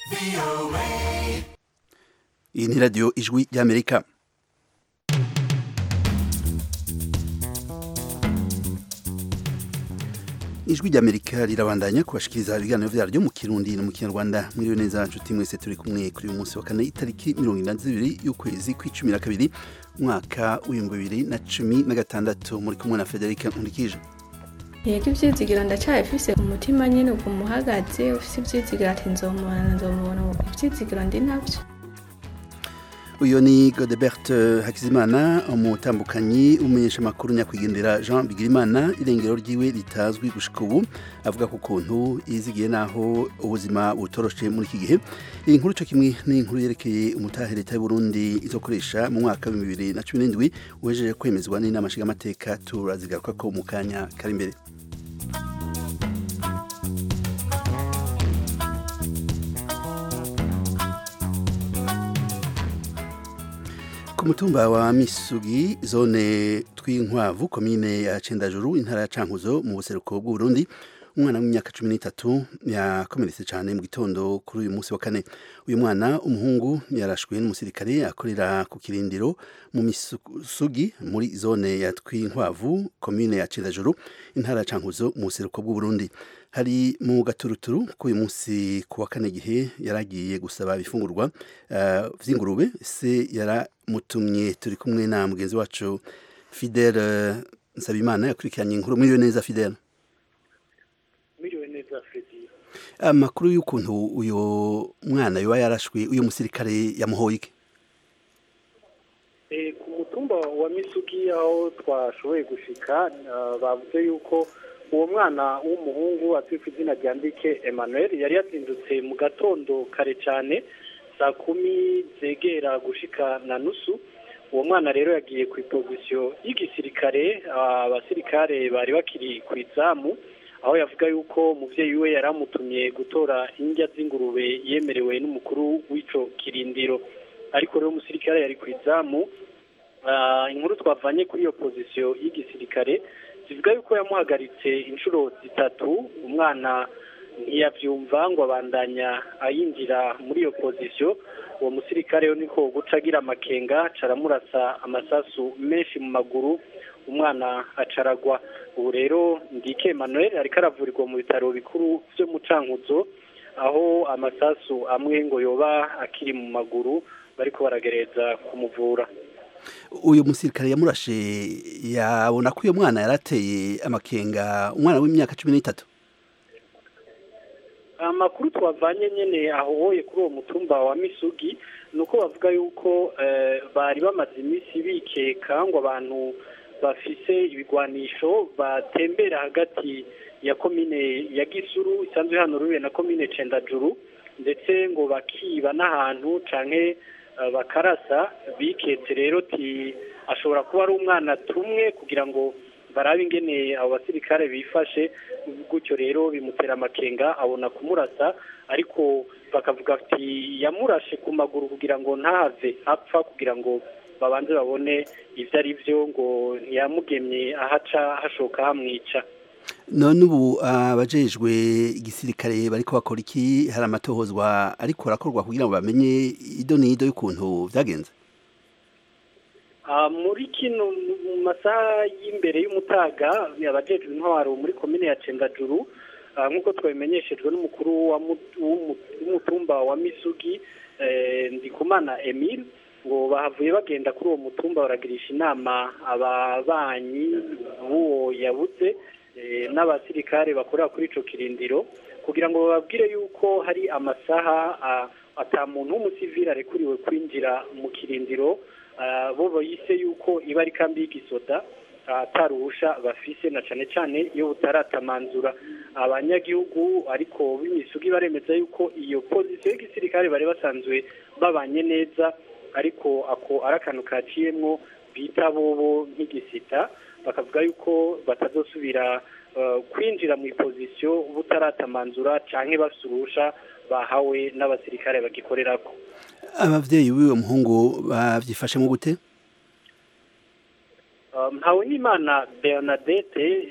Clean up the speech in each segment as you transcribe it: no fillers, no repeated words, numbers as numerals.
Iyi ni radiyo ijwi ry'Amerika. Ijwi ry'Amerika rirabandanya kubashikiriza ibiganiro vyaryo mu Kirundi no mu Kinyarwanda. Mwiriwe neza nshuti mwese turi kumwe kuri uyu munsi wa kane itariki 22 y'ukwezi kw'icumi na kabiri umwaka w'2016 muri kumwe na Federica Nkurikije. Yego ivyizigiro ndacayifise umutima nyene umuhagaze ufise ivyizigiro ati nzomubona ivyizigiro ndi navyo. Uyo ni Godebert Hakizimana umutambukanyi umenyesha makuru nyakwigendera Jean Bigirimana irengero ryiwe ritazwi gushika ubu avuga ku kuntu yizigiye naho ubuzima butoroshe muri iki gihe. Iyi nkuru cyo kimwe ni inkuru yerekeye umutahe leta y'u Burundi izokoresha mu mwaka wa 2017 uhejeje kwemezwa n'inama nshingamateka turazigaruka ko mu kanya kari imbere. Ku mutumba wa Misugi zone Twinkwavu komine ya Cendajuru intara ya Cankuzo mu buseruko bw'u Burundi umwana w'imyaka 13 yakomeretse cyane mu gitondo kuri uyu munsi wa kane. Uyu mwana umuhungu yarashwe n'umusirikare akorera ku kirindiro mu Misugi muri zone ya Twinkwavu komine ya Cendajuru intara ya Cankuzo mu buseruko bw'u Burundi. Hari mu gaturuturu ku uyu munsi kuwa kane gihe yaragiye gusaba ibifungurwa vy'ingurube se yaramutumye. Turi kumwe na mugenzi wacu Fidel Nsabimana yakurikiranye inkuru. Mwiriwe neza Fidel. Mwiriwe neza Freddy. Amakuru y'ukuntu uyo mwana yoba yarashwe uyo musirikare yamuhoye iki? Ku mutumba wa Misugi aho twashoboye gushika bavuze yuko uwo mwana w'umuhungu atwifite izina rya Ndike Emmanuel yari yazindutse mu gatondo kare cyane saa 10 zegera gushika na nusu. Uwo mwana rero yagiye ku position y'igisirikare, abasirikare bari bakiri ku izamu aho yavuga yuko umuvyeyi we yaramutumye gutora indya z'ingurube yemerewe n'umukuru w'ico kirindiro, ariko rero umusirikare yari ku izamu. Inkuru twavanye kuri iyo position y'igisirikare zivuga yuko yamuhagaritse inshuro zitatu. Umwana ntiyavyumva ngo abandanya ayinjira muri iyo position. Uwo musirikare yo niko gucagira amakenga caramurasa amasasu menshi mu maguru, umwana acaragwa. Ubu rero Ndike Emmanuel ariko aravurirwa mu bitaro bikuru vyo mu Cankuzo aho amasasu amwe ngo yoba akiri mu maguru bariko baragereza kumuvura. Uyu musirikare yamurashe yabona ko uyo mwana yarateye amakenga umwana w'imyaka 13. Amakuru twavanye nyene aho hoye kuri uwo mutumba wa Misugi nuko bavuga yuko bari bamaze imisi bikeka ngo abantu bafise ibigwanisho batembera hagati ya komine ya Gisuru isanzwe hano ruwe na komine Cendajuru, ndetse ngo bakiba n'ahantu canke bakarasa. Biketse rero ti ashobora kuba ari umwana tumwe kugira ngo barabe ingene abo basirikare bifashe, gutyo rero bimutera amakenga abona kumurasa, ariko bakavuga ati yamurashe ku maguru kugira ngo ntahave apfa, kugira ngo babanze babone ivyo ari vyo, ngo ntiyamugemye ahaca hashoka hamwica. None ubu abajejwe igisirikare bariko bakora iki? Hari amatohozwa ariko arakorwa kugira ngo bamenye ido n'ido y'ukuntu vyagenze? Muri kino masaha y'imbere y'umutaga abajejwe intwaro muri komine ya Cendajuru nk'uko twabimenyeshejwe n'umukuru w'umutumba wa Misugi Ndikumana Emile, ngo bahavuye bagenda kuri uwo mutumba baragirisha inama ababanyi b'uwo yabuze n'abasirikare bakorera kuri ico kirindiro kugira ngo bababwire yuko hari amasaha ata muntu w'umusivili arekuriwe kwinjira mu kirindiro. Bo bayise yuko iba ari kambi y'igisoda ataruhusha bafise, na cane cane iyo butaratamanzura. Abanyagihugu ariko b'Imisugi baremeza yuko iyo position y'igisirikare bari basanzwe babanye neza, ariko ako arakanu kaciyemwo bita bobo nk'igisita, bakavuga yuko batazosubira kwinjira mu position butaratamanzura canke basurusha bahawe n'abasirikare bagikorerako. Abavyeyi w'uwo muhungu bavyifashemo gute? Mpawinimana Bernadette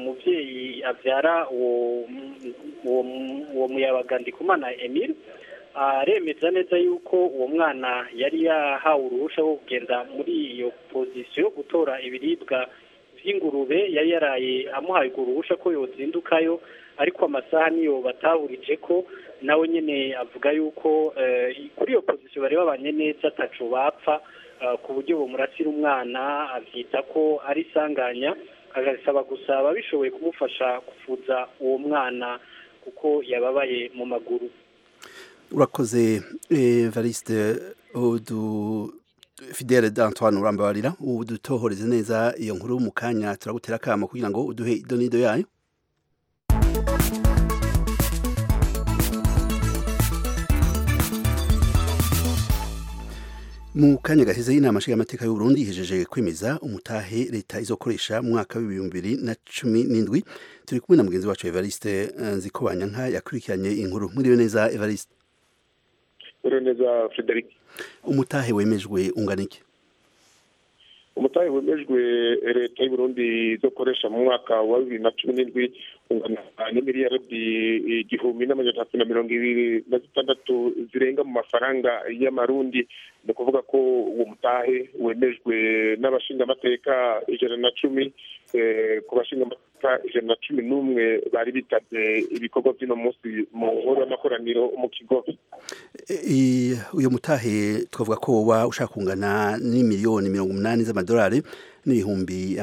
umuvyeyi avyara uwo muyabaga Ndikumana Emile aremeza neza yuko uwo mwana yari yahawe uruhusha rwo kugenda muri iyo pozisiyo gutora ibiribwa vy'ingurube, yari yaraye amuhaye urwo ruhusha ko yozindukayo, ariko amasaha niyo batahurije ko. Nawe nyene avuga yuko kuri iyo pozisiyo bari babanye neza ataco bapfa, ku buryo bomurasira umwana avyita ko ari sanganya, agasaba gusaba bishoboye kumufasha kuvuza uwo mwana kuko yababaye mu maguru. Urakoze Evariste Fidele d'Antoine urambabarira udutohoreze neza iyo nkuru mu kanya turagutera akamo kugira ngo uduhe idonido yayo. Mu kanya gaheze y'inama nshingamateka y'u Burundi ihejeje kwemeza umutahe leta izokoresha mu mwaka wa 2017. Turi kumwe na mugenzi wacu Evariste Nzikobanyanka yakurikiranye inkuru. Mwiriwe neza Evariste. Neza Frederic. Umutahe wemejwe ungana iki? Umutahe wemejwe leta y'u Burundi izokoresha mu mwaka wa 2017 ungana n'imiliyaridi 1,326 zirenga mu mafaranga y'amarundi. Ni kuvuga ko uwo mutahe wemejwe n'abashingamateka 110 ku bashingamateka 111 bari bitavye ibikorwa by'ino munsi mu nkuru y'amakoraniro mu Kigobe. Uyo mutahe twavuga ko woba ushaka kungana n'imiliyoni 80 z'amadolari n'ibihumbi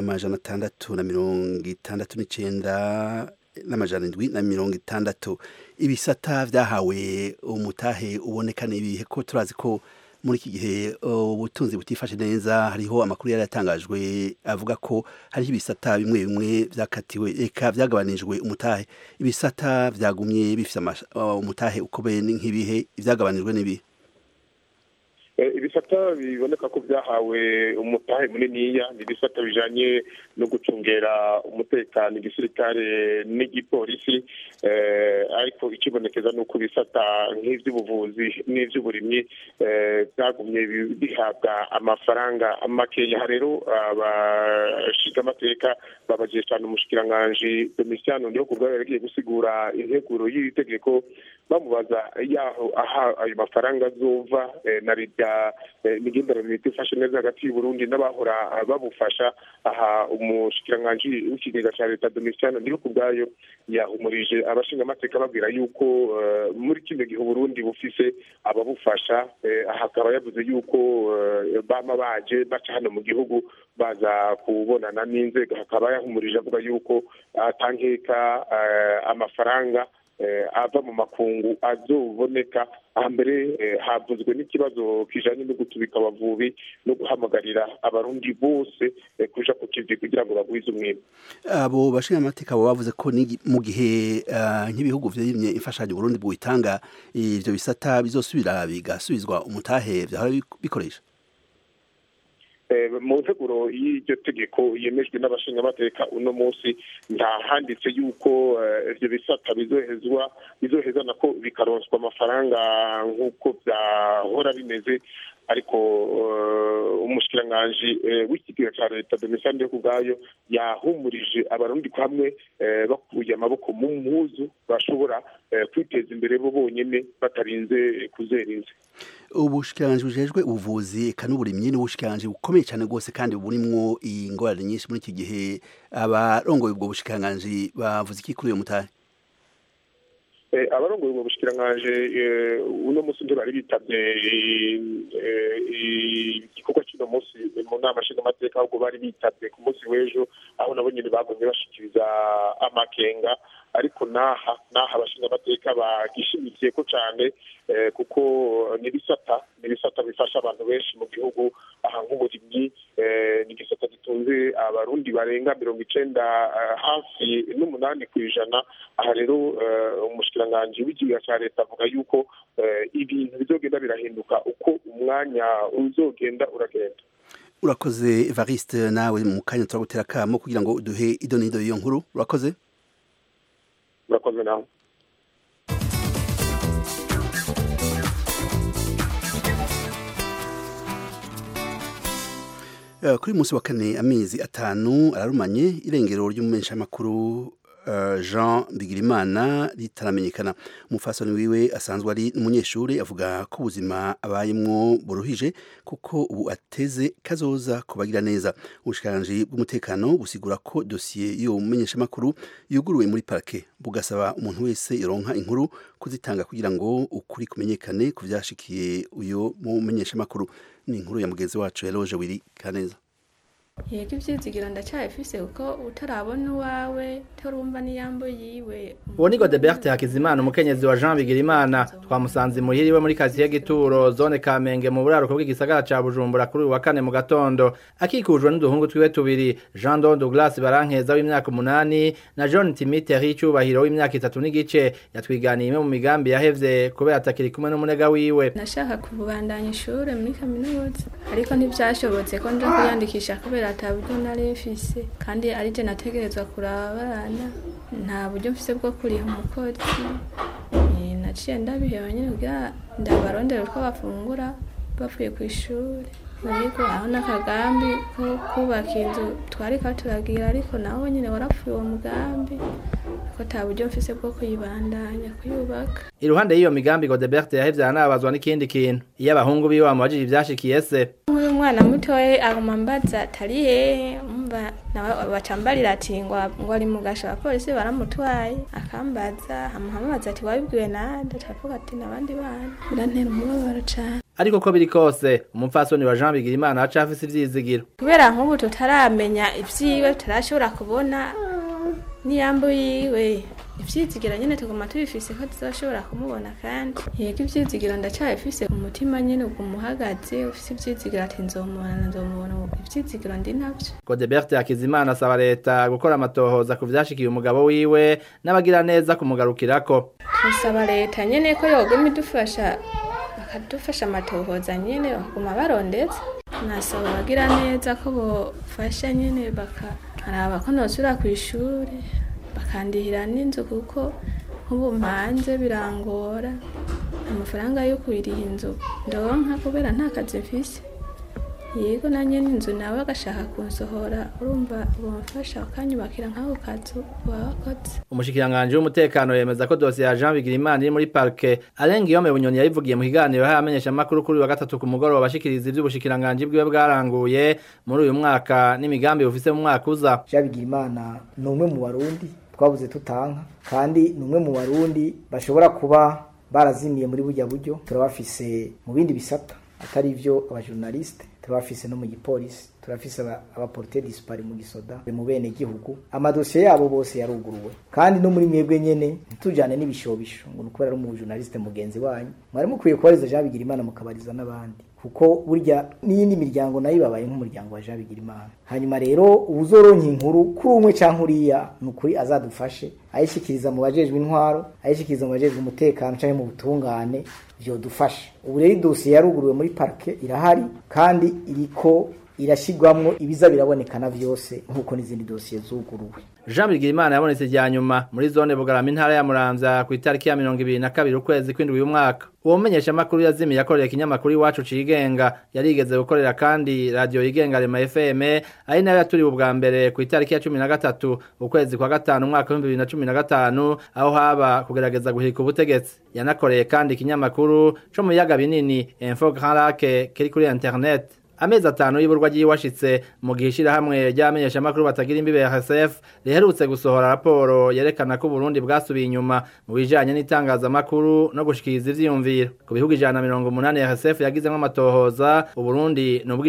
669 n'amajana ibisata vyahawe umutahe uboneka n'ibihe ko turazi ko muri iki gihe ubutunzi butifashe neza. Hariho amakuru yari yatangajwe avuga ko hariho ibisata bimwe bimwe vyakatiwe eka vyagabanijwe umutahe. Ibisata vyagumye bifise umutahe ukomeye nk'ibihe vyagabanijwe n'ibihe? Ibisata biboneka ko byahawe umutahe muniniya ni ibisata bijanye no gucungera umutekano, igisirikare n'igipolisi, ariko ikibonekeza nuko ibisata nk'ivy'ubuvuzi n'ivy'uburimyi byagumye bihabwa amafaranga makeya. Rero abashingamateka babajije cyane umushikiranganji Domitiano ndiho kubwa yagiye gusigura integuro y'iri tegeko, bamubaza yaho aha ayo mafaranga azova na leta imigenderanire ifashe neza hagati y'u Burundi n'abahora babufasha. Aha umushikiranganji w'ikigega cya leta Domitiano ndiho kubwayo yahumurije abashingamateka babwira yuko muri kino gihe Burundi bufise ababufasha. Aha akaba yavuze yuko bama baje baca hano mu gihugu baza kubonana n'inzego. Hakaba yahumurije avuga yuko atankeka amafaranga ava mu makungu azoboneka. Ahambere havuzwe n'ikibazo kijanye no gutubika abavubi no guhamagarira abarundi bose kuja ku kivi kugira ngo bagwize umwimbu. Abo bashingamateka bo bavuze ko mu gihe nk'ibihugu vyimye imfashanyo Burundi bwitanga ivyo bisata bizosubira bigasubizwa umutahe vyahora bikoresha. Mu nteguro y'iryo tegeko yemejwe n'abashingamateka uno munsi ndahanditse yuko ivyo bisata bizoheza nako bikaronswa amafaranga nk'uko vyahora bimeze, ariko umushikiranganji w'ikigega cya leta Domitiano ndiho kubwayo yahumurije abarundi ko hamwe bakuye amaboko mu mpuzu bashobora kwiteza imbere bo bonyene batarinze kuzerinze. Ubushikiranganji bujejwe ubuvuzi eka n'uburimyi n'ubushikiranganji bukomeye cyane rwose kandi burimwo ingorane nyinshi muri iki gihe. Abarongoye ubwo bushikiranganji bavuze iki kuri uyo mutahe? Abarongoye ubwo bushikiranganji uno munsi ndio bari bitavye igikorwa cy'uno munsi mu nama nshingamateka, ahubwo bari bitavye ku munsi w'ejo, aho nabo nyene bagumye bashikiriza amakenga. Ariko naha abashingamateka bagishimikiye ko cyane kuko n'ibisata bifasha abantu benshi mu gihugu. Aha nk'uburimyi n'igisata gitunze abarundi barenga 90 hafi n'8%. Aha rero umushikiranganji w'ikigega cya leta avuga yuko ibintu bizogenda birahinduka uko umwanya uzogenda uragenda. Urakoze Evariste, nawe mu kanya turagutera akamo kugira ngo uduhe idonido y'iyo nkuru. Urakoze. Urakoze nawe. Kuri musi wa kane amezi 5 ararumanye irengero ry'umumensha makuru Jean Bigirimana ritaramenyekana. Umufasoni wiwe asanzwe ari umunyeshuri avuga ko ubuzima abayemwo buruhije kuko ubu ateze kazoza kubagira neza. Ubushikiranganje bw'umutekano busigura ko dosiye yo mumenyesha makuru yuguruwe muri parke bugasaba umuntu wese ironka inkuru kuzitanga kugira ngo ukuri kumenyekane kuvyashikiye uyo mumenyesha makuru. Ni inkuru ya mugenzi wacu Eloge Wiri Kaneza. Yego ivyizigiro ndacyafise kuko utarabona uwawe turumva niyambo yiwe. Uwo ni Godebert Hakizimana umukenyezi wa Jean Bigirimana twamusanze muhiriwe muri kazi ya Gituro zone Kamenge mu buraruko bw'igisagara ca Bujumbura kuri wa kane mu gatondo akikujwe n'uduhungu twiwe tubiri Jean Don Douglas Barankeza w'imyaka 8 na John Timiteri cyubahiro w'imyaka 3 n'igice yatwiganiye mu migambi yahevye kubera atakiri kumwe n'umunega wiwe. Nashaka kubandanya ishure muri kaminuza ariko ntivyashobotse ko nje kuyandikisha kubera ataburyo narefise kandi ari je nategerezwa kurabana nta buryo mfise bwo kuriha umukozi naciye ndabiheba nyine kugira ndabarondera uko bafungura bavuye ku ishuri ariko aho n'akagambi ko kubaka inzu twariko turagira ariko naho nyine warapfuye uwo mugambi ko ta buryo mfise bwo kuyibandanya kuyubaka. Iruhande y'iyo migambi Godebert yahevye anabazwa n'ikindi kintu iyo abahungu biwe bamubajije ivyashikiye se. Uyu mwana mutoye aguma mbaza tari he umva bacambarira ati ngo ari mu gasho abapolisi baramutwaye akambaza amuhamaza ati wabibwiwe nande atavuga ati nabandi bana birantera umubabaro cane. Ariko ko biri kose umupfasoni wa Jean Bigirimana acafise ivyizigiro kubera nk'ubu tutaramenya ivyiwe turashobora kubona niyambo yiwe ivyizigiro nyene tuguma tubifise ko tuzoshobora kumubona kandi yego ivyizigiro ndacyafise umutima nyene ugumuhagaze ufise ivyizigiro ati nzomubona ivyizigiro ndi navyo. Godebert Hakizimana asaba leta gukora amatohoza ku vyashikiye umugabo wiwe n'abagira neza kumugarukirako. Tusaba leta nyene ko yoguma idufasha bakadufasha amatohoza nyene bakaguma barondetse nasaba abagira neza ko bofasha nyene bakaraba ko nosubira kw'ishure bakandihira n'inzu kuko nk'ubu mpanze birangora amafaranga yo kwiriha inzu ndonka kubera nta kazi mfise. Yego nanye n'inzu nawe agashaka kunsohora urumva bomfasha akanyubakira nk'ako kazu wakoze. Umushikiranganje w'umutekano yemeza ko dosiye ya Jean Bigirimana iri muri parke arenga iyo Bunyoni yabivugiye mu kiganiro hamenyesha makuru kuri wa gatatu ku mugoroba bashikiriza ivy'ubushikiranganje bwiwe bwaranguye muri uyu mwaka n'imigambi bufise mu mwaka uza. Jean Bigirimana numwe mu Barundi twabuze tutanka kandi numwe mu Barundi bashobora kuba barazimiye muri burya buryo turabafise mu bindi bisata atari ivyo abajournaliste turabafise no mu gipolisi turafise abaporte dispari mu gisoda mu bene gihugu amadosiye yabo bose yaruguruwe kandi no muri mwebwe nyene ntitujane n'ibishobisho ngo nuko mu journaliste mugenzi wanyu mwari mukwiye kubariza Jean Bigirimana mukabariza n'abandi kuko burya n'iyindi miryango nayo babaye nk'umuryango wa Jean Bigirimana. Hanyuma rero uzoronka inkuru kuri umwe canke uriya nukuri azadufashe ayishikiriza mu bajejwe intwaro ayishikiriza mu bajejwe umutekano canke mu butungane byo dufasha. Ubu rero dosiye yaruguruwe muri parke irahari kandi iriko irashigwamwo ibiza birabonekana vyose nkuko n'izindi dosiye zuguruwe. Jean Bigirimana yabonetse rya nyuma muri zone Bugarama intara ya Muramvya ku itariki ya 22 ukwezi kw'indwi uyu mwaka. Uwo menyesha makuru yazimiye yakorera ikinyamakuru iwacu cigenga yarigeze gukorera kandi radio yigenga Rema FM ari nayo yaturi ubwa mbere ku itariki ya 13 ukwezi kwa gatanu umwaka wa 2015 aho haba kugerageza guhirika ubutegetsi. Yanakoreye kandi ikinyamakuru co mu yaga binini Info Grand Lac kiri kuri internet. Amezi 5 y'iburwa ry'iwashitse mu gihishira hamwe ryamenyesha makuru batagira imbibe RSF riherutse gusohora raporo yerekana ko Burundi bwasubiye inyuma mu bijanye n'itangaza makuru no gushikiriza ivyiyumviro. Ku bihugu 180 RSF yagizemo amatohoza Burundi n'ubwo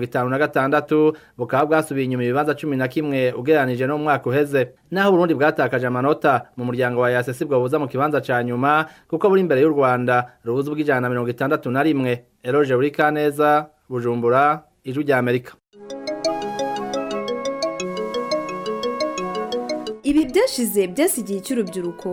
156 bukaba bwasubiye inyuma ibibanza 11 ugereranije no mu mwaka uheze. Naho Burundi bwatakaje amanota mu muryango wa YASC bwabuza mu kibanza ca nyuma kuko buri imbere y'u Rwanda rubuza ubwo 161. Eloge Wiri Kaneza Bujumbura Ijwi rya Amerika. Ibi byashize byasigiye cy'urubyiruko.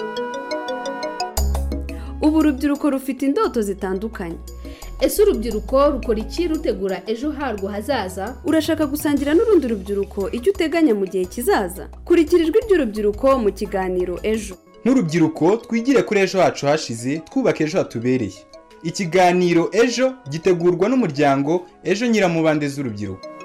Ubu urubyiruko rufite indoto zitandukanye. Ese urubyiruko rukora iki rutegura ejo harwo hazaza? Urashaka gusangira n'urundi rubyiruko icyo uteganya mu gihe kizaza? Kurikira Ijwi ry'urubyiruko mu kiganiro ejo. Nk'urubyiruko twigire kuri ejo hacu hashize twubaka ejo hatubereye. Ikiganiro ejo gitegurwa n'umuryango Ejo Nyiramubande z'urubyiruko.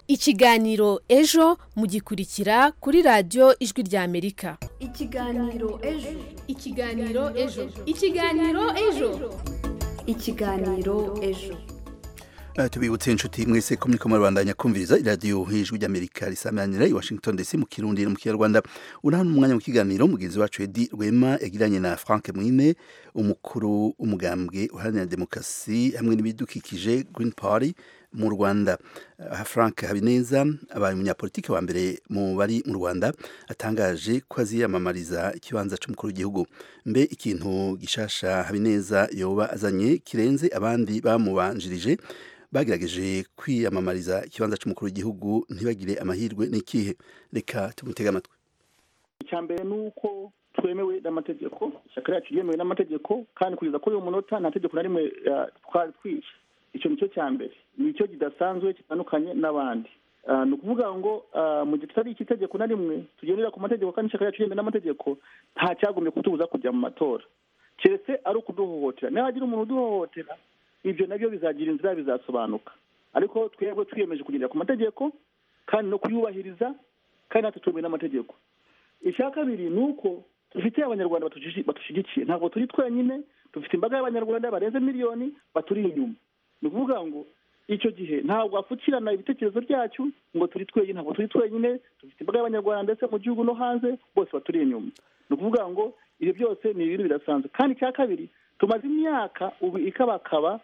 Ikiganiro ejo mugikurikira kuri radio Ijwi rya Amerika. Ikiganiro ejo. Ikiganiro ejo. Ikiganiro ejo. Ikiganiro ejo. Tubibutse inshuti mwese ko muriko murabandanya kumviriza iradiyo Ijwi rya Amerika risamanira i Washington DC mu Kirundi no mu Kinyarwanda. Urahano umwanya mu kiganiro mugenzi wacu Edi Rwema yagiranye na Frank Mwine, umukuru umugambwe uharanira demokarasi hamwe n'ibidukikije Green Party mu Rwanda. Frank Habineza abaye umunyapolitiki wa mbere mu bari mu Rwanda atangaje ko aziyamamariza ikibanza c'umukuru w'igihugu. Mbe ikintu gishasha Habineza yoba azanye kirenze abandi bamubanjirije bagerageje kwiyamamariza ikibanza c'umukuru w'igihugu ntibagire amahirwe n'ikihe? Reka tumutega amatwi. Icyambere nuko twemewe n'amategeko, ishyaka ryacu yemewe n'amategeko, kandi kugeza kuri uyu munota nta tegeko na rimwe twishe. Icyo nicyo cyambere, nicyo kidasanzwe kitandukanye n'abandi. Ni ukuvuga ngo mu gihe tutari iki tegeko na rimwe tugendera ku mategeko, kandi ishyaka ryacu yemewe n'amategeko, nta cyagombye kutubuza kujya mu matora, keretse ari ukuduhohotera. Nihagira umuntu uduhohotera, ibyo nabyo bizagira inzira, bizasobanuka. Ariko twebwe twiyemeje kugendera ku mategeko kandi no kuyubahiriza, kandi natwe twemewe n'amategeko. Icya kabiri ni uko dufite abanyarwanda batushyigikiye, ntabwo turi twenyine, dufite imbaga y'abanyarwanda barenze miliyoni baturi inyuma. Ni ukuvuga ngo icyo gihe ntabwo wapfukirana ibitekerezo byacu ngo turi twenyine, ntabwo turi twenyine, dufite imbaga y'abanyarwanda ndetse mu gihugu no hanze bose baturi inyuma. Ni ukuvuga ngo ibyo byose ni ibintu bidasanzwe. Kandi icya kabiri, tumaze imyaka ubu ikabakaba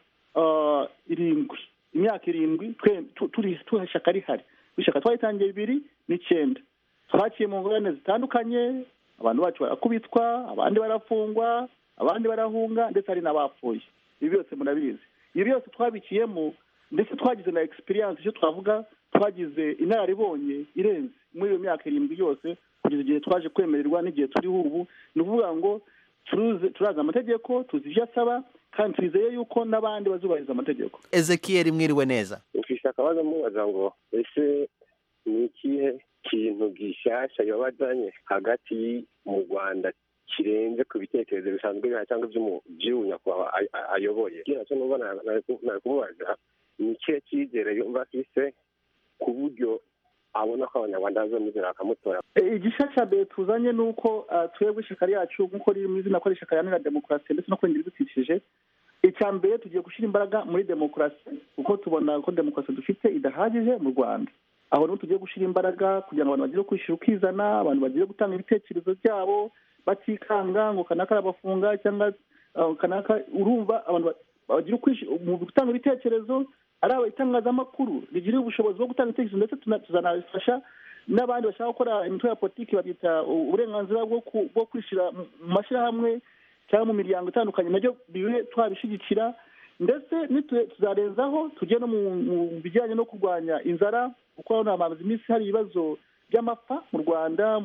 7, imyaka 7 turi ishyaka rihari. Ishyaka twayitangiye 2009, twaciye mu ngorane zitandukanye, abantu bacu barakubitwa, abandi barafungwa, abandi barahunga, ndetse hari n'abapfuye. Ibi byose murabizi. Ibi byose twabikiyemo, ndetse twagize na experience, icyo twavuga twagize inararibonye irenze muri iyo myaka 7 yose, kugeza igihe twaje kwemererwa n'igihe turiho ubu. Ni ukuvuga ngo turaza amategeko, tuzi ibyo asaba, kandi twizeye yuko n'abandi bazubahiriza amategeko. Ezekiel mwiriwe neza. Ufise akabazo mubaza ngo ese ni ikihe kintu gishasha yabazanye hagati mu Rwanda kirenze ku bitekerezo bisanzwe biha cyangwa by'unyakwa ayoboye? Cyo nubona na kumubaza ni ikihe cyizere yumva afise ku buryo abona ko abanyarwanda bazomuzira akamutora. Igishasha mbere tuzanye nuko twebwe ishyaka ryacu nk'uko riri mu izina ko ishyaka riharanira demokarasi ndetse no kwengera ibidukikije, icya mbere tugiye gushyira imbaraga muri demokarasi, kuko tubona ko demokarasi dufite idahagije mu Rwanda. Aho niho tugiye gushyira imbaraga kugira ngo abantu bagire kwishyira ukizana, abantu bagire gutanga ibitekerezo byabo batikanga ngo kanaka arabafunga cyangwa kanaka. Urumva abantu bagire mu gutanga ibitekerezo, ari abatangazamakuru rigira ubushobozi bwo gutanga ibitekerezo, ndetse tuzanabifasha n'abandi bashaka gukora imitwe ya politiki, babyita uburenganzira bwo kwishyira mu mashyirahamwe cyangwa mu miryango itandukanye, nabyo bibe twabishyigikira. Ndetse tuzarenzaho tujye no mu bijyanye no kurwanya inzara, kuko hamaze iminsi hari ibibazo by'amapfa mu Rwanda,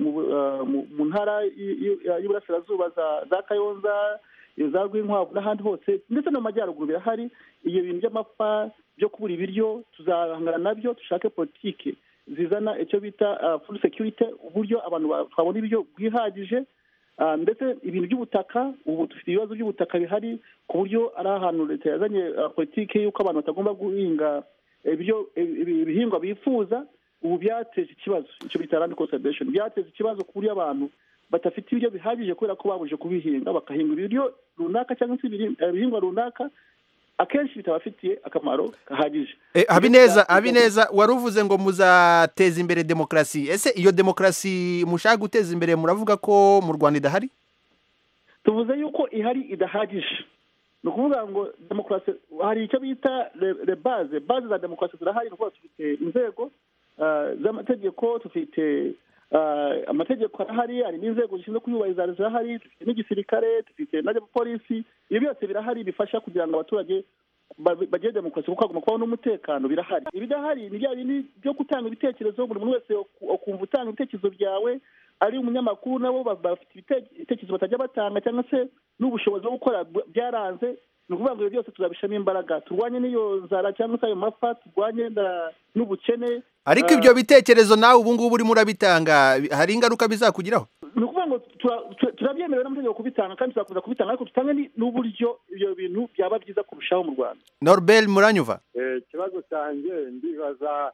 mu ntara y'Iburasirazuba za Kayonza, za Rwinkwavu n'ahandi hose, ndetse no mu majyaruguru birahari iyo bintu by'amapfa byo kubura ibiryo. Tuzahangana nabyo, dushake politiki zizana icyo bita food security, uburyo abantu twabona ibiryo bwihagije. Ndetse ibintu by'ubutaka, ubu dufite ibibazo by'ubutaka bihari, ku buryo ari ahantu leta yazanye politiki y'uko abantu batagomba guhinga ibihingwa bifuza. Ubu byateje ikibazo, icyo bita land conservation, byateje ikibazo ku buryo abantu batafite ibiryo bihagije kubera ko babuje kubihinga, bakahinga ibiryo runaka cyangwa se ibihingwa runaka, akenshi bitabafitiye akamaro kahagije. Habineza wari uvuze ngo muzateza imbere demokarasi. Ese iyo demokarasi mushaka guteza imbere muravuga ko mu Rwanda idahari? Tuvuze yuko ihari idahagije. Ni ukuvuga ngo demokarasi hari icyo bita baze za demokarasi zirahari. Nuko dufite inzego z'amategeko, dufite amategeko arahari, hari n'inzego zishinzwe kuyubahiriza zirahari, dufite n'igisirikare, dufite na polisi. Ibi byose birahari bifasha kugira ngo abaturage bagire demokarasi, kuko hagomba kubaho n'umutekano. Birahari. Ibidahari ni bya bintu byo gutanga ibitekerezo, buri muntu wese ukumva utanga ibitekerezo byawe, ari umunyamakuru nabo bafite ibitekerezo batajya batanga, cyangwa se n'ubushobozi bwo gukora byaranze. Ni ukuvuga ngo ibyo byose tuzabishamo imbaraga, turwanye n'iyo nzara cyangwa se ayo mapfa, turwanye n'ubukene. Ariko ibyo bitekerezo nawe ubu ngubu urimo urabitanga, hari ingaruka bizakugiraho? Ni ukuvuga ngo turabyemerewe n'amategeko kubitanga, kandi tuzakomeza kubitanga, ariko tutange n'uburyo ibyo bintu byaba byiza kurushaho mu Rwanda. Norbert Muranyuva. Ikibazo cyanjye ndibaza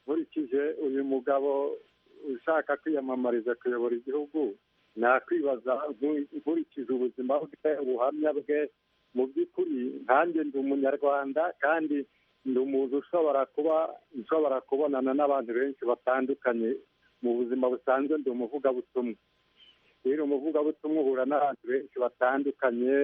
nkurikije uyu mugabo ushaka kwiyamamariza kuyobora igihugu nakwibaza nkurikije ubuzima bwe ubuhamya bwe mu by'ukuri nkanjye ndi umunyarwanda kandi ndi umuntu ushobora kubonana n'abantu benshi batandukanye mu buzima busanzwe. Ndi umuvugabutumwa, rero umuvugabutumwa uhura n'abantu benshi batandukanye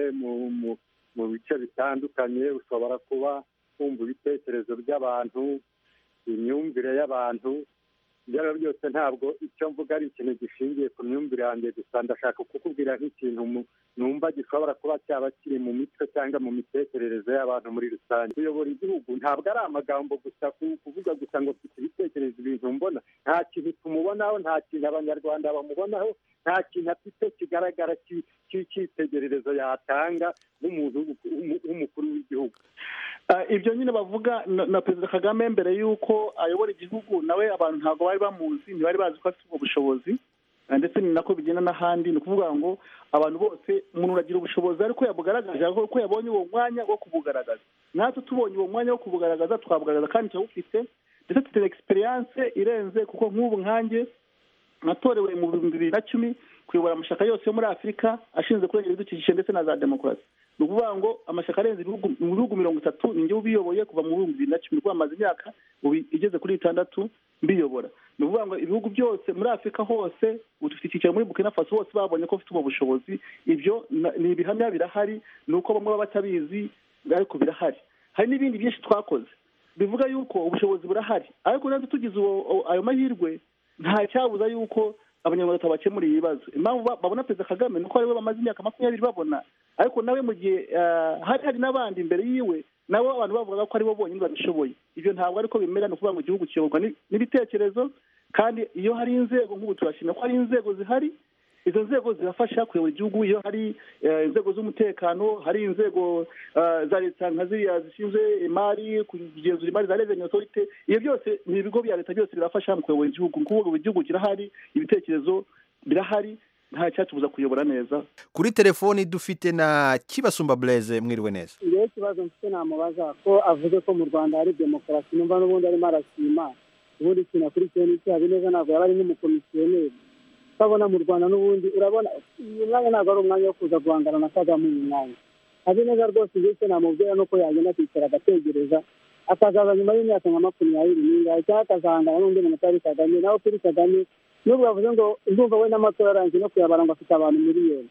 mu bice bitandukanye. Ushobora kuba wumva ibitekerezo by'abantu, imyumvire y'abantu. Ibyo ari byo byose ntabwo icyo mvuga ari ikintu gishingiye ku myumvire yanjye gusa, ndashaka kukubwira nk'ikintu numva gishobora kuba cyaba kiri mu mitwe cyangwa mu mitekerereze y'abantu muri rusange. Kuyobora igihugu ntabwo ari amagambo gusa, kuvuga gusa ngo mfite ibitekerezo, ibintu mbona. Nta kintu tumubonaho, nta kintu abanyarwanda bamubonaho, nta kintu afite kigaragara cy'icyitegererezo yatanga nk'umuntu w'umukuru w'igihugu. Ibyo nyine bavuga na Perezida Kagame mbere y'uko ayobora igihugu, nawe abantu ntabwo bari bamuzi, ntibari bazi ko afite ubwo bushobozi, ndetse ni nako bigenda n'ahandi. Ni ukuvuga ngo abantu bose, umuntu uragira ubushobozi ariko yabugaragaje ko yabonye uwo mwanya wo kubugaragaza. Natwe tubonye uwo mwanya wo kubugaragaza twabugaragaza kandi turawufite, ndetse dufite experience irenze, kuko nk'ubu nkanjye natorewe mu 2010 kuyobora amashyaka yose yo muri Afurika ashinzwe kurengera ibidukikije ndetse na za demokarasi. Ni ukuvuga ngo amashyaka arenze mu bihugu 30 ni njye ubiyoboye kuva mu 2010, kuko amaze imyaka igeze kuri 6 mbiyobora. Ni ukuvuga ngo ibihugu byose muri Afurika hose, dufite icyicaro muri Burkina Faso, hose babonye ko bafite ubwo bushobozi. Ibyo ni ibihamya birahari, ni uko bamwe baba batabizi ariko birahari. Hari n'ibindi byinshi twakoze bivuga yuko ubushobozi burahari, ariko natwe tugize ayo mahirwe nta cyabuza yuko abanyarwanda tabakemuriye ibibazo. Impamvu babona Perezida Kagame nuko ariwe bamaze imyaka 20 babona, ariko nawe mu gihe hari n'abandi imbere yiwe, nabo abantu bavuga ko aribo bonyine babishoboye. Ibyo ntabwo ariko bimera. Ni ukuvuga ngo igihugu kiyoborwa n'ibitekerezo, kandi iyo hari inzego nk'ubu turashimira ko hari inzego zihari. Izo nzego zirafasha kuyobora igihugu. Iyo hari inzego z'umutekano, hari inzego za leta nka ziriya zishinzwe imari, kugenzura imari za revenue authority, iyo byose ni ibigo bya leta, byose birafasha mu kuyobora igihugu. Kuko ubu igihugu kirahari, ibitekerezo birahari, nta cyatubuza kuyobora neza. Kuri telefoni dufite na Kibasumba Blaise, mwiriwe neza. Iyo kibazo mfite namubaza ko avuze ko mu Rwanda hari demokarasi, numva n'ubundi arimo arashima. Ubundi kinakurikiye n'iki Habineza ntabwo yaba ari n'umukomisiyoneri. Sabona mu Rwanda n'ubundi urabona uyu mwanya ntabwo ari umwanya wo kuza guhangana na Kagame uyu mwanya. Habineza rwose ibyo namubwira nuko yagenda akicara agategereza, akazaza nyuma y'imyaka nka 20 cyangwa akazahangana n'undi muntu utari Kagame. Nawe kuri Kagame nubwo bavuze ngo ndumva we n'amatora arangiye no kuyabara ngo afite abantu miliyoni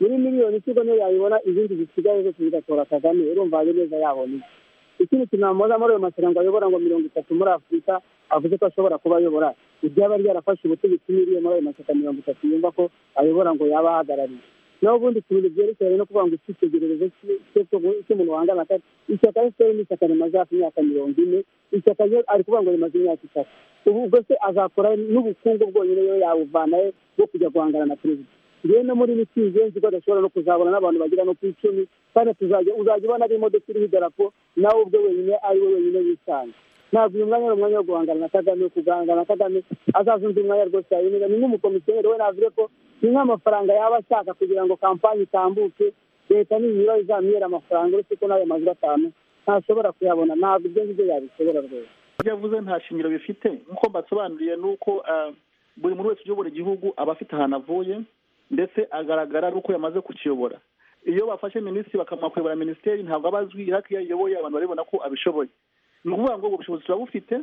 ikigo niyo yayibona, izindi zisigaye zose zigatora Kagame. Urumva Habineza yabona ikindi kinamuza muri ayo mashyaka ngo ayobora ngo 30 muri Afurika, avuze ko ashobora kuba ayobora. Ibyaba ryarafashe ubutegetsi muri ayo mashyaka 30 yumva ko ayobora ngo yaba ahagarariye. Naho ubundi ibintu byerekeranye no kuvuga ngo icyitegererezo cy'umuntu wangana ati ishyaka FPR ni ishyaka rimaze hafi imyaka 40, ishyaka ari kuvuga ngo rimaze imyaka 3. Ubwo se azakora n'ubukungu bwonyine yo yawuvanaye bwo kujya guhangana na perezida. Rero no muri n'ikigenzi ko adashobora no kuzabona n'abantu bagira no ku 10, kandi uzajya ubona ari imodoka iriho idarapo, nawe ubwo wenyine ari we wenyine wisanga. Ntabwo uyu mwanya ari umwanya wo guhangana na Kagame, kugahangana na Kagame azazunza umwanya rwose. Ni nk'umukomisiyoneri we navuze ko ni nk'amafaranga yaba ashaka kugira ngo kampani itambuke, leta ninyura izamwera amafaranga, uretse ko n'ayo mazira 5 ntashobora kuyabona. Ntabwo ibyo ngibyo yabishobora rwose. Yavuze nta shingiro bifite. Nk'uko mbasobanuriye nuko buri muntu wese uyobora igihugu aba afite ahantu avuye, ndetse agaragara nuko yamaze kukiyobora. Iyo bafashe minisitiri bakamuha kuyobora minisiteri, ntabwo abazwi, ariko iyo ayoboye abantu baribona ko abishoboye. Ni ukuvuga ngo ubushobozi turabufite.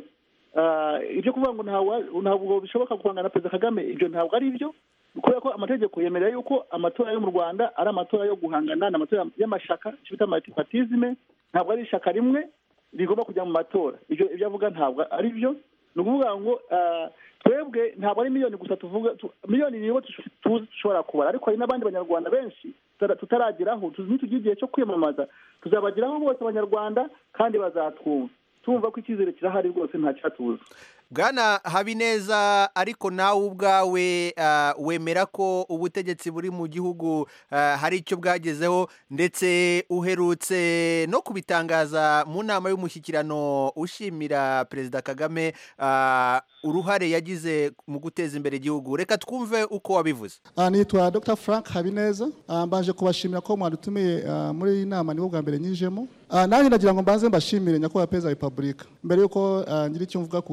Ibyo kuvuga ngo ntabwo bishoboka guhangana na Perezida Kagame, ibyo ntabwo ari byo, kubera ko amategeko yemerera yuko amatora yo mu Rwanda ari amatora yo guhangana, n'amatora y'amashaka cyita multipartisme. Ntabwo ari ishaka rimwe rigomba kujya mu matora. Ibyo avuga ntabwo ari byo. Ni ukuvuga ngo twebwe ntabwo ari miliyoni gusa tuvuga, miliyoni niyo dushobora kubara, ariko hari n'abandi banyarwanda benshi tutarageraho. Tugiye igihe cyo kwiyamamaza tuzabageraho bose abanyarwanda, kandi bazatwumva. Tumva ko icyizere kirahari rwose, nta cyatuza. Bwana Habineza, ariko nawe ubwawe wemera ko ubutegetsi buri mu gihugu hari icyo bwagezeho, ndetse uherutse no kubitangaza mu nama y'umushyikirano ushimira Perezida Kagame uruhare yagize mu guteza imbere igihugu. Reka twumve uko wabivuze. Nitwa Dr. Frank Habineza, mbanje kubashimira ko mwadutumiye muri iyi nama nibo bwa mbere nyijemo. Nanjye nagira ngo mbanze mbashimire nyakubahwa Perezida wa Repubulika mbere yuko ngira icyo mvuga ku kiganiro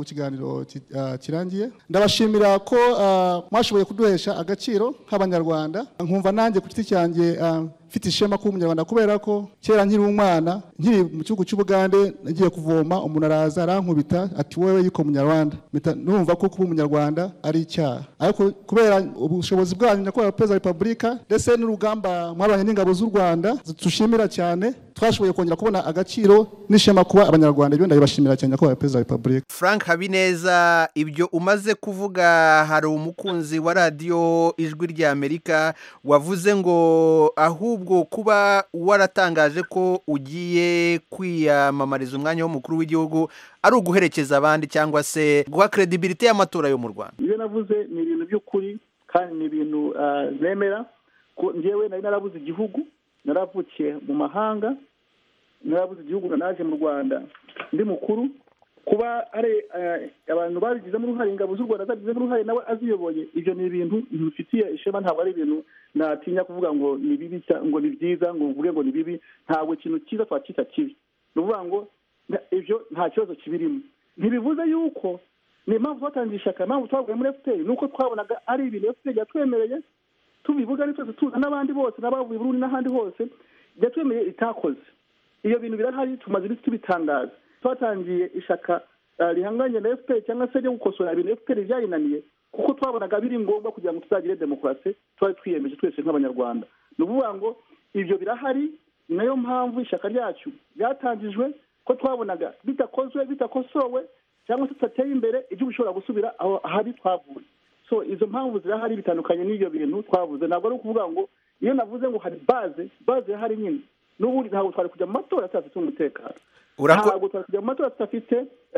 kiringo kirangiye ndabashimira ko mwashoboye kuduhesha agaciro nk'abanyarwanda nkumva nanjye ku giti cyanjye mfite ishema kuba umunyarwanda kubera ko kera nkiri umwana nkiri mu gihugu cy'Ubugande nagiye kuvoma umuntu araza arankubita ati wewe yuko umunyarwanda numva ko kuba umunyarwanda ari icyaha ariko kubera ubushobozi bwanyu nyakubahwa Perezida wa Repubulika ndetse n'urugamba mwabanye n'ingabo z'u Rwanda dushimira cyane twashoboye kongera kubona agaciro n'ishema kuba abanyarwanda ibyo ndabashimira cyane nyakubahwa Perezida wa Repubulika. Frank Habineza, ibyo umaze kuvuga hari umukunzi wa radio Ijwi rya Amerika wavuze ngo ahubwo kuba waratangaje ko ugiye kwiyamamariza umwanya w'umukuru w'igihugu ari uguherekeza abandi cyangwa se guha credibility y'amatora yo mu Rwanda. Iyo navuze ni ibintu by'ukuri kandi ni ibintu nemera ko njyewe nari narabuze igihugu, naravukiye mu mahanga, narabuze igihugu naje mu Rwanda ndi mukuru, kuba ari abantu babigizemo uruhare, ingabo z'u Rwanda zabigizemo uruhare nawe aziyoboye, ibyo ni ibintu bifitiye ishema, ntabwo ari ibintu natinya kuvuga ngo ni bibi ngo ni byiza ngo mvuge ngo ni bibi, ntabwo ikintu cyiza twakita kibi, ni ukuvuga ngo ibyo nta kibazo kibirimo. Ntibivuze yuko ni impamvu twatangiye ishyaka, impamvu twavuye muri FPR nuko twabonaga ari ibintu FPR yatwemereye, tubivuga ari twese tuza n'abandi bose n'abavuye Burundi n'ahandi hose yatwemereye itakoze. Iyo bintu birahari, tumaze ibiti tubitangaza. Twatangiye ishaka rihanganye na FPR cyangwa se ryo gukosora ibintu FPR byayinaniye, kuko twabonaga biri ngombwa kugira ngo tuzagire demokarasi, twari twiyemeje twese nk'abanyarwanda. Ni ukuvuga ngo ibyo birahari, nayo mpamvu ishaka ryacu ryatangijwe, ko twabonaga bitakozwe bitakosowe cyangwa se tutateye imbere igihugu gishobora gusubira aho ahari twavuye. So izo mpamvu zirahari bitandukanye n'ibyo bintu twavuze. Ntabwo ari ukuvuga ngo iyo navuze ngo hari base yahari nyine, n'ubundi ntabwo twari kujya mu matora tudafite umutekano, ntabwo twari kujya mu matora tudafite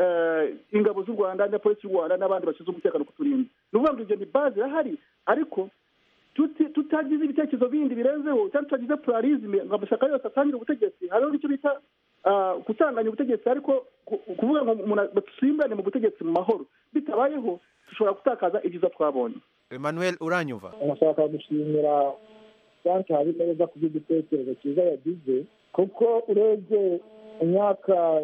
ingabo z'u Rwanda na polisi y'u Rwanda n'abandi bashinzwe umutekano kuturinda. Ni ukuvuga ngo ibyo ni base yahari, ariko tutagize ibitekerezo bindi birenzeho cyangwa tutagize pluralisme ngo amashyaka yose atangire ubutegetsi, hariho icyo bita gutanganya ubutegetsi, ariko kuvuga ngo umuntu batusimbane mu butegetsi mu mahoro, bitabayeho dushobora gutakaza ibyiza twabonye. Emmanuel, uranyumva? Nashaka gushimira Frank Habineza ku bw'igitekerezo cyiza yagize, kuko urebye imyaka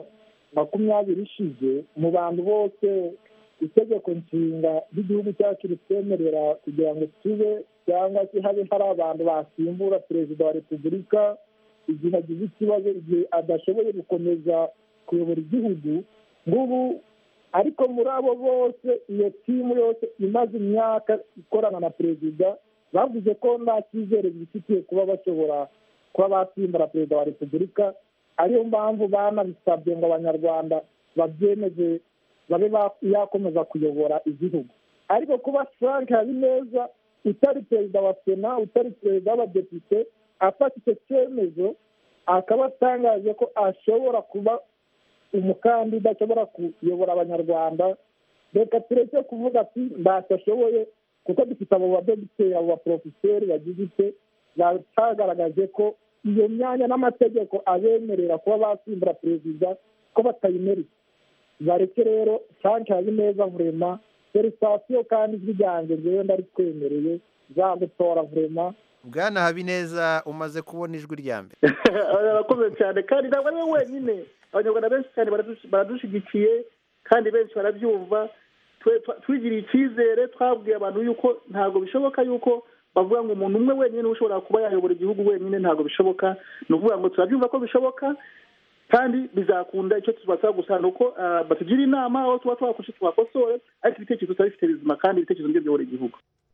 20 ishize mu bantu bose itegeko nshinga ry'igihugu cyacu ritwemerera kugira ngo tube cyangwa se habe hari abantu basimbura Perezida wa Repubulika igihe agize ikibazo, igihe adashoboye gukomeza kuyobora igihugu ngubu. Ariko muri abo bose iyo timu yose imaze imyaka ikorana na Perezida bavuze ko nta cyizere bifitiye kuba bashobora kuba basimbura Perezida wa Repubulika. Ariyo mpamvu banabisabye ngo abanyarwanda babyemeze babe yakomeza kuyobora igihugu. Ariko kuba Frank Habineza utari perezida wa Sena, utari perezida w'abadepite, afata icyo cyemezo akaba atangaje ko ashobora kuba umukandida ashobora kuyobora abanyarwanda, reka tureke kuvuga ati ntashoboye, kuko dufite abo badogiteri, abo baprofeseri bagize icyo batagaragaje ko iyo myanya n'amategeko abemerera kuba basimbura perezida ko batayimereye. Bareke rero Frank Habineza vrema felicitasiyo, kandi ijwi ryanjye njyewe ndaritwemereye zagutora vrema. Bwana Habineza, umaze kubona ijwi rya mbere. Arakomeye cyane, kandi ntabwo ari we wenyine, abanyarwanda benshi cyane baradushigikiye kandi benshi barabyumva. Twigiriye icyizere, twabwiye abantu yuko ntabwo bishoboka yuko bavuga ngo umuntu umwe wenyine ushobora kuba yayobora igihugu wenyine, ntabwo bishoboka. Ni ukuvuga ngo turabyumva ko bishoboka kandi bizakunda. Icyo tubasaba gusa ni uko batugira inama aho tuba twakoze twakosore, ariko ibitekerezo tuba bifite bizima kandi ibitekerezo nibyo biyobora igihugu.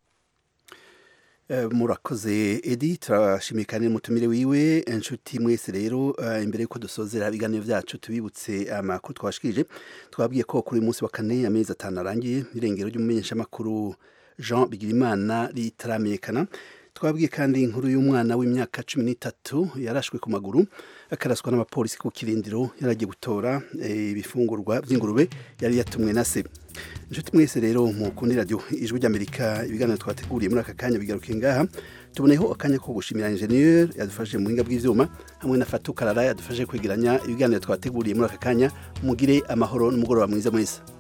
Murakoze Edi, turashimiye kandi n'umutumire wiwe. Inshuti mwese rero, imbere yuko dusozera ibiganiro byacu tubibutse amakuru twashikije. Twabwiye ko kuri uyu munsi wa kane amezi 5 arangiye irengero ry'umumenyeshamakuru Jean Bigirimana ritaramenyekana. Twabwiye kandi inkuru y'umwana w'imyaka 13 yarashwe ku maguru akaraswa n'abapolisi ku kirindiro yaragiye gutora ibifungurwa by'ingurube yari yatumwe na se. Inshuti mwese rero mukundi radio Ijwi ry'Amerika, ibiganiro twateguriye muri aka kanya bigaruke ngaha. Tuboneyeho akanya ko gushimira engineer yadufashe mu buhinga bw'ivyuma, hamwe na Fatu Karara yadufashe kwegeranya ibiganiro twateguriye muri aka kanya. Mugire amahoro n'umugoroba mwiza mwese.